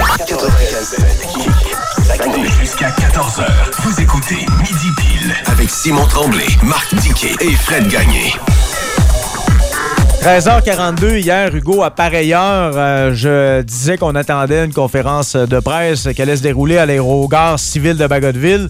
Jusqu'à 14h, vous écoutez Midi Pile avec Simon Tremblay, Marc Diquet et Fred Gagné. 13h42, hier, Hugo, à pareille heure, je disais qu'on attendait une conférence de presse qui allait se dérouler à l'aérogare civil de Bagotville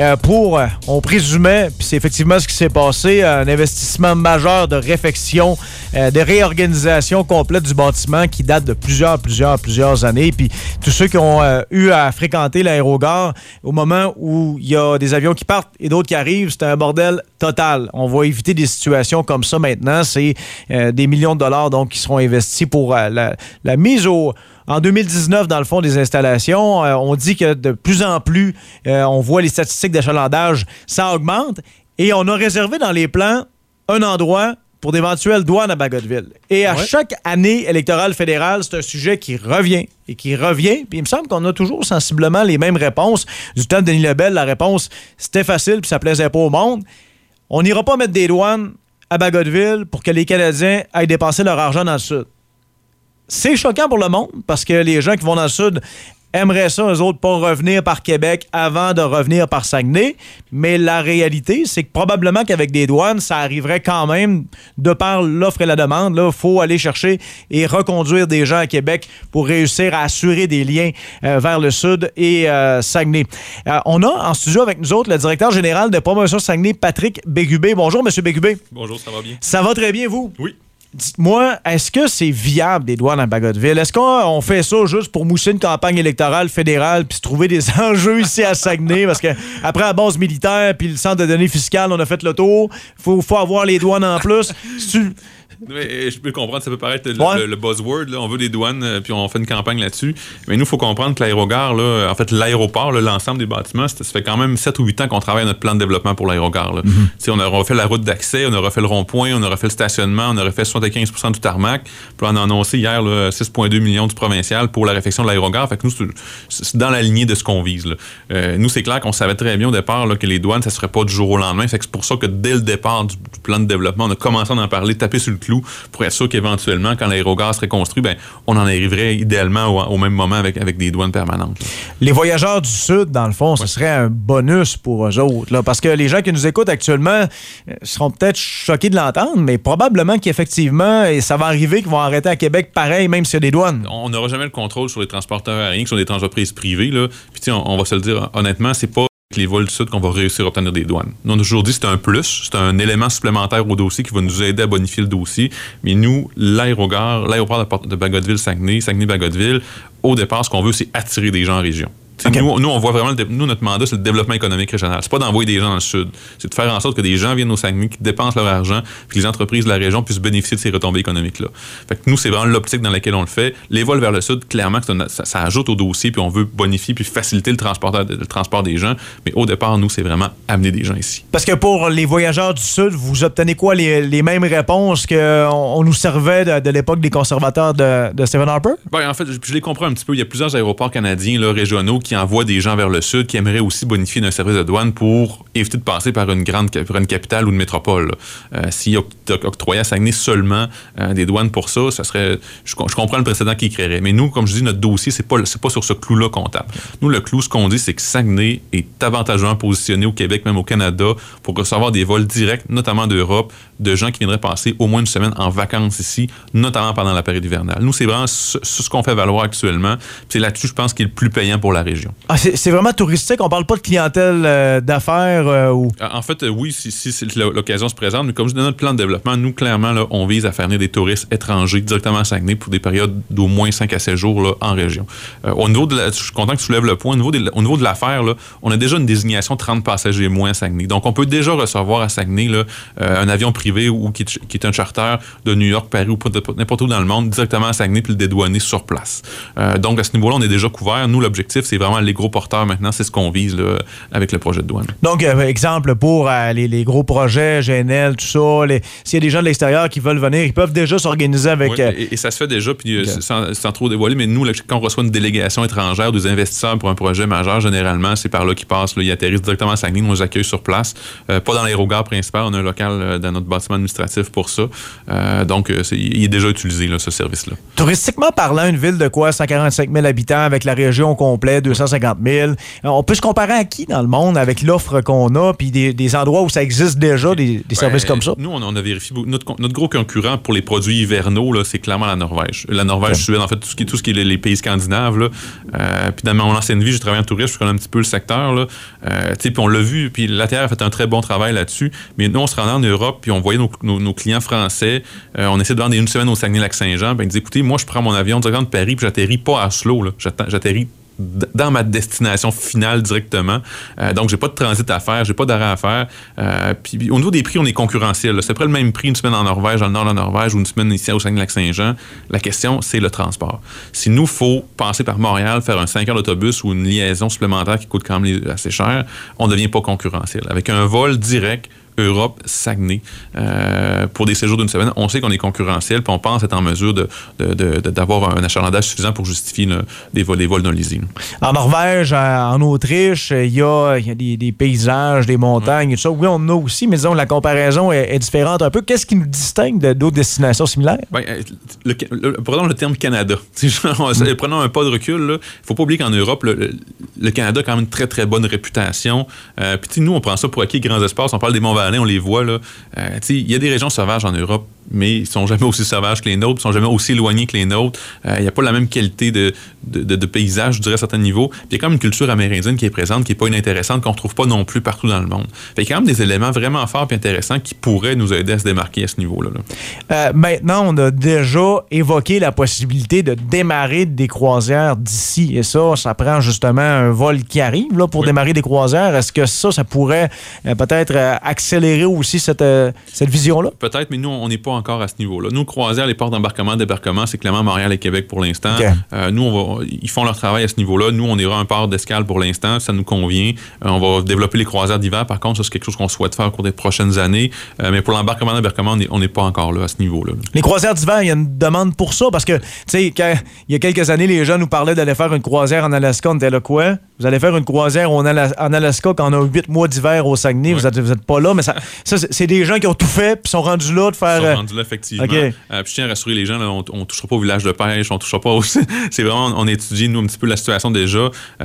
on présumait, puis c'est effectivement ce qui s'est passé, un investissement majeur de réfection, de réorganisation complète du bâtiment qui date de plusieurs années. Puis tous ceux qui ont eu à fréquenter l'aérogare, au moment où il y a des avions qui partent et d'autres qui arrivent, c'est un bordel total. On va éviter des situations comme ça maintenant. C'est des millions de dollars donc, qui seront investis pour la mise en 2019, dans le fond, des installations. On dit que de plus en plus, on voit les statistiques d'achalandage, ça augmente. Et on a réservé dans les plans un endroit pour d'éventuelles douanes à Bagotville. Et à chaque année électorale fédérale, c'est un sujet qui revient et qui revient. Puis il me semble qu'on a toujours sensiblement les mêmes réponses. Du temps de Denis Lebel, la réponse, c'était facile puis ça plaisait pas au monde. On n'ira pas mettre des douanes à Bagotville pour que les Canadiens aillent dépenser leur argent dans le Sud. C'est choquant pour le monde parce que les gens qui vont dans le Sud aimeraient ça, eux autres, pas revenir par Québec avant de revenir par Saguenay. Mais la réalité, c'est que probablement qu'avec des douanes, ça arriverait quand même de par l'offre et la demande. Il faut aller chercher et reconduire des gens à Québec pour réussir à assurer des liens vers le Sud et Saguenay. On a en studio avec nous autres le directeur général de Promotion Saguenay, Patrick Bégubé. Bonjour, M. Bégubé. Bonjour, ça va bien? Ça va très bien, vous? Oui. Dites-moi, est-ce que c'est viable des douanes à Bagotville? Est-ce qu'on fait ça juste pour mousser une campagne électorale fédérale puis se trouver des enjeux ici à Saguenay? Parce qu'après la base militaire puis le centre de données fiscales, on a fait le tour. Faut avoir les douanes en plus. Mais je peux comprendre, ça peut paraître le buzzword. Là. On veut des douanes, puis on fait une campagne là-dessus. Mais nous, il faut comprendre que l'aérogare, là, en fait, l'aéroport, là, l'ensemble des bâtiments, ça fait quand même 7 ou 8 ans qu'on travaille à notre plan de développement pour l'aérogare. On a refait la route d'accès, on a refait le rond-point, on a refait le stationnement, on a refait 75% du tarmac. Puis on a annoncé hier là, 6,2 millions du provincial pour la réfection de l'aérogare. Fait que nous, c'est dans la lignée de ce qu'on vise. Là. Nous, c'est clair qu'on savait très bien au départ là, que les douanes, ça ne serait pas du jour au lendemain. Fait que c'est pour ça que dès le départ du plan de développement, on a commencé à en parler, taper sur le clou pour être sûr qu'éventuellement, quand l'aérogare serait construit, on en arriverait idéalement au même moment avec des douanes permanentes. Là. Les voyageurs du Sud, dans le fond, ce serait un bonus pour eux autres. Là, parce que les gens qui nous écoutent actuellement seront peut-être choqués de l'entendre, mais probablement qu'effectivement, ça va arriver qu'ils vont arrêter à Québec pareil, même s'il y a des douanes. On n'aura jamais le contrôle sur les transporteurs aériens qui sont des entreprises privées. Là. Puis on va se le dire honnêtement, c'est pas les vols du Sud qu'on va réussir à obtenir des douanes. Nous, on a toujours dit que c'est un plus, c'est un élément supplémentaire au dossier qui va nous aider à bonifier le dossier. Mais nous, l'aéroport de Bagotville, Saguenay-Bagotville, au départ, ce qu'on veut, c'est attirer des gens en région. Okay. Nous, on voit vraiment, notre mandat, c'est le développement économique régional. C'est pas d'envoyer des gens dans le Sud. C'est de faire en sorte que des gens viennent au Saguenay, qui dépensent leur argent, puis que les entreprises de la région puissent bénéficier de ces retombées économiques-là. Fait que nous, c'est vraiment l'optique dans laquelle on le fait. Les vols vers le Sud, clairement, ça ajoute au dossier, puis on veut bonifier puis faciliter le transport des gens. Mais au départ, nous, c'est vraiment amener des gens ici. Parce que pour les voyageurs du Sud, vous obtenez quoi? Les mêmes réponses qu'on nous servait de l'époque des conservateurs de Stephen Harper? Ben, en fait, je les comprends un petit peu. Il y a plusieurs aéroports canadiens, là, régionaux, qui envoient des gens vers le Sud, qui aimeraient aussi bonifier d'un service de douane pour éviter de passer par une capitale ou une métropole. S'il octroyait à Saguenay seulement des douanes pour ça serait... Je comprends le précédent qui créerait. Mais nous, comme je dis, notre dossier, c'est pas sur ce clou-là qu'on tape. Nous, le clou, ce qu'on dit, c'est que Saguenay est avantageusement positionné au Québec, même au Canada, pour recevoir des vols directs, notamment d'Europe, de gens qui viendraient passer au moins une semaine en vacances ici, notamment pendant la période hivernale. Nous, c'est vraiment ce qu'on fait valoir actuellement. C'est là-dessus, je pense, qui est le plus payant pour la région. Ah, c'est vraiment touristique? On parle pas de clientèle d'affaires? Ou... En fait, oui, si l'occasion se présente, mais comme je dis, dans notre plan de développement, nous, clairement, là, on vise à faire venir des touristes étrangers directement à Saguenay pour des périodes d'au moins 5 à 7 jours là, en région. Je suis content que tu soulèves le point. Au niveau de l'affaire, là, on a déjà une désignation 30 passagers moins à Saguenay. Donc, on peut déjà recevoir à Saguenay là, un avion privé ou qui est un charter de New York, Paris ou n'importe où dans le monde, directement à Saguenay puis le dédouaner sur place. Donc, à ce niveau-là, on est déjà couvert. Nous, l'objectif, c'est vraiment les gros porteurs maintenant. C'est ce qu'on vise là, avec le projet de douane. Donc, exemple, pour les gros projets, GNL, tout ça, s'il y a des gens de l'extérieur qui veulent venir, ils peuvent déjà s'organiser avec... Oui, et ça se fait déjà, puis sans trop dévoiler, mais nous, là, quand on reçoit une délégation étrangère, des investisseurs pour un projet majeur, généralement, c'est par là qu'ils passent. Là, ils atterrissent directement à Saguenay, nous on les accueille sur place. Pas dans l'aérogare principal, on a un local dans notre bâtiment administratif pour ça. Donc, il est déjà utilisé, là, ce service-là. Touristiquement parlant, une ville de quoi? 145 000 habitants avec la région au complet, 250 000. On peut se comparer à qui dans le monde avec l'offre qu'on a, puis des endroits où ça existe déjà, des services comme ça? Nous, on a vérifié. Notre gros concurrent pour les produits hivernaux, là, c'est clairement la Norvège. La Norvège, Suède, en fait, tout ce qui est les pays scandinaves. Là. Puis dans mon ancienne vie, j'ai travaillé en tourisme, je connais un petit peu le secteur. Là. Puis on l'a vu, puis l'ATR a fait un très bon travail là-dessus. Mais nous, on se rendait en Europe, puis on voyait nos clients français. On essayait de vendre une semaine au Saguenay-Lac-Saint-Jean. Ben, ils disaient, écoutez, moi, je prends mon avion directement de Paris, puis j'atterris pas à Oslo. Là. J'atterris dans ma destination finale directement. Donc, j'ai pas de transit à faire, j'ai pas d'arrêt à faire. Puis au niveau des prix, on est concurrentiel. Là. C'est près le même prix une semaine en Norvège, dans le nord de la Norvège, ou une semaine ici au Saguenay-Lac-Saint-Jean. La question, c'est le transport. Si nous, il faut passer par Montréal, faire un 5 heures d'autobus ou une liaison supplémentaire qui coûte quand même assez cher, on ne devient pas concurrentiel. Avec un vol direct, Europe, Saguenay, pour des séjours d'une semaine, on sait qu'on est concurrentiel, puis on pense être en mesure d'avoir un achalandage suffisant pour justifier des vols non lisibles. En Norvège, en Autriche, il y a des paysages, des montagnes et tout ça. Oui, on en a aussi, mais disons, la comparaison est différente un peu. Qu'est-ce qui nous distingue d'autres destinations similaires? Bien, prenons le terme Canada. Prenons un pas de recul. Il ne faut pas oublier qu'en Europe, le Canada a quand même une très, très bonne réputation. Puis nous, on prend ça pour acquis grands espaces. On parle des Monts-Valin, on les voit. Il y a des régions sauvages en Europe, mais ils ne sont jamais aussi sauvages que les nôtres, ils ne sont jamais aussi éloignés que les nôtres. Il n'y a pas la même qualité de paysage, je dirais, à certains niveaux. Puis il y a quand même une culture amérindienne qui est présente, qui n'est pas inintéressante, qu'on ne retrouve pas non plus partout dans le monde. Fait, il y a quand même des éléments vraiment forts et intéressants qui pourraient nous aider à se démarquer à ce niveau-là. Maintenant, on a déjà évoqué la possibilité de démarrer des croisières d'ici. Et ça prend justement un vol qui arrive là, pour démarrer des croisières. Est-ce que ça pourrait peut-être accélérer aussi cette vision-là? Peut-être, mais nous, on n'est pas encore à ce niveau-là. Nous, croisières, les ports d'embarquement, débarquement, c'est clairement Montréal et Québec pour l'instant. Okay. Nous, ils font leur travail à ce niveau-là. Nous, on ira un port d'escale pour l'instant. Ça nous convient. On va développer les croisières d'hiver. Par contre, ça, c'est quelque chose qu'on souhaite faire au cours des prochaines années. Mais pour l'embarquement, débarquement, on n'est pas encore là à ce niveau-là. Les croisières d'hiver, il y a une demande pour ça parce que, tu sais, quand il y a quelques années, les gens nous parlaient d'aller faire une croisière en Alaska. On était là, quoi? Vous allez faire une croisière en Alaska quand on a 8 mois d'hiver au Saguenay. Ouais. Vous êtes pas là, mais ça c'est des gens qui ont tout fait puis sont rendus là de faire... Ils sont rendus là, effectivement. Okay. Puis je tiens à rassurer les gens, là, on ne touchera pas au village de pêche, on ne touchera pas aussi... C'est vraiment, on étudie, nous, un petit peu la situation déjà.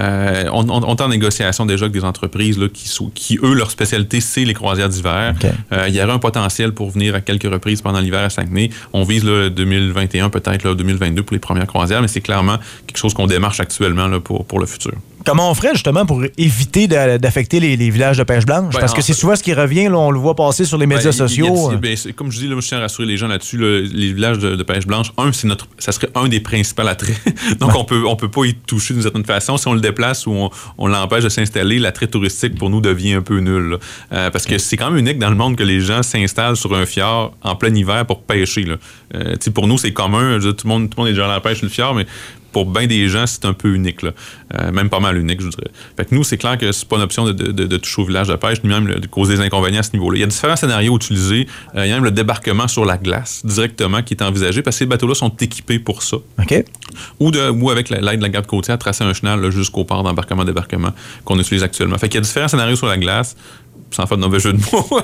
On est en négociation déjà avec des entreprises là, qui, eux, leur spécialité, c'est les croisières d'hiver. Okay. Il y aurait un potentiel pour venir à quelques reprises pendant l'hiver à Saguenay. On vise là, 2021, peut-être là, 2022 pour les premières croisières, mais c'est clairement quelque chose qu'on démarche actuellement là, pour le futur. Comment on ferait justement pour éviter d'affecter les villages de pêche blanche? Parce que c'est souvent ce qui revient, là, on le voit passer sur les médias sociaux. Comme je dis, là, je tiens à rassurer les gens là-dessus, là, les villages de pêche blanche, ça serait un des principaux attraits. Donc, on peut pas y toucher d'une certaine façon. Si on le déplace ou on l'empêche de s'installer, l'attrait touristique pour nous devient un peu nul. Parce que c'est quand même unique dans le monde que les gens s'installent sur un fjord en plein hiver pour pêcher. Là. Pour nous, c'est commun. Tout le monde est déjà à la pêche sur le fjord, mais pour bien des gens, c'est un peu unique. Là. Même pas mal unique, je dirais. Fait que nous, c'est clair que c'est pas une option de toucher au village de pêche, ni même de causer des inconvénients à ce niveau-là. Il y a différents scénarios utilisés. Il y a même le débarquement sur la glace directement qui est envisagé parce que ces bateaux-là sont équipés pour ça. OK. Ou avec l'aide de la garde côtière, tracer un chenal là, jusqu'au port d'embarquement-débarquement qu'on utilise actuellement. Fait qu'il y a différents scénarios sur la glace. Sans faire de mauvais jeu de mots.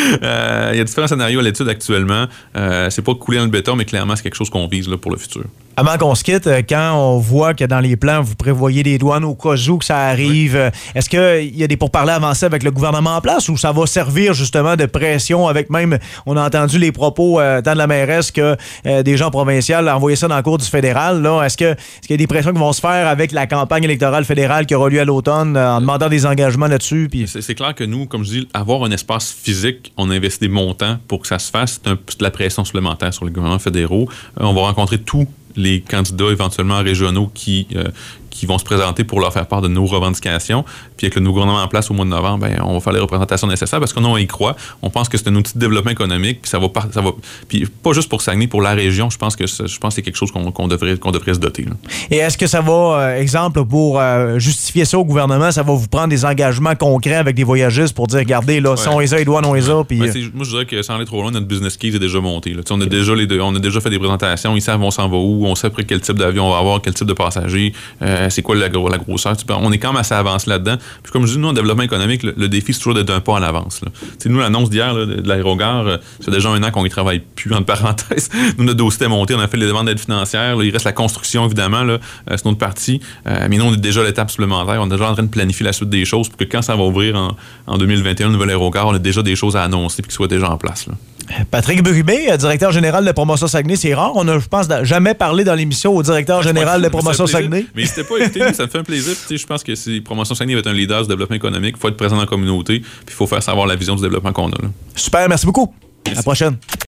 Il y a différents scénarios à l'étude actuellement. C'est pas couler dans le béton, mais clairement, c'est quelque chose qu'on vise là, pour le futur. Avant qu'on se quitte, quand on voit que dans les plans, vous prévoyez des douanes au cas où que ça arrive, oui. Est-ce qu'il y a des pourparlers avancés avec le gouvernement en place ou ça va servir justement de pression avec même, on a entendu les propos tant de la mairesse que des gens provinciaux envoyaient ça dans la cour du fédéral. Là. Est-ce qu'il y a des pressions qui vont se faire avec la campagne électorale fédérale qui aura lieu à l'automne en demandant des engagements là-dessus? Puis... C'est clair que nous, comme je dis, avoir un espace physique, on investit des montants pour que ça se fasse. C'est de la pression supplémentaire sur les gouvernements fédéraux. On va rencontrer tous les candidats éventuellement régionaux qui vont se présenter pour leur faire part de nos revendications. Puis avec le nouveau gouvernement en place au mois de novembre, on va faire les représentations nécessaires parce que nous, on y croit. On pense que c'est un outil de développement économique. Puis ça va puis pas juste pour Saguenay, pour la région, je pense que c'est quelque chose qu'on devrait se doter. Là. Et est-ce que ça va, exemple, pour justifier ça au gouvernement, ça va vous prendre des engagements concrets avec des voyagistes pour dire, regardez, là, si on les a, les douanes, on les a. Puis, moi, je dirais que sans aller trop loin, notre business case est déjà monté. Là. On a déjà fait des présentations. Ils savent on s'en va où, on sait après quel type d'avion on va avoir, quel type de passagers, c'est quoi la grosseur. On est quand même assez avancé là-dedans. Puis comme je dis, nous, en développement économique, le défi, c'est toujours d'être un pas à l'avance. Nous, l'annonce d'hier là, de l'aérogare, c'est déjà 1 an qu'on y travaille plus, entre parenthèses. Nous, notre dossier est monté, on a fait les demandes d'aide financière. Là, il reste la construction, évidemment, là, c'est notre partie. Mais nous, on est déjà à l'étape supplémentaire. On est déjà en train de planifier la suite des choses pour que quand ça va ouvrir en 2021, le nouvel aérogare, on a déjà des choses à annoncer et qu'ils soient déjà en place. Là. Patrick Brubé, directeur général de Promotion Saguenay, c'est rare. On a, je pense, jamais parlé dans l'émission au directeur général de Promotion Saguenay. Mais n'hésitez pas à éviter, ça me fait un plaisir. Je pense que Promotion Saguenay va être un leader du développement économique. Il faut être présent dans la communauté, puis il faut faire savoir la vision du développement qu'on a. Là. Super, merci beaucoup. Merci. À la prochaine.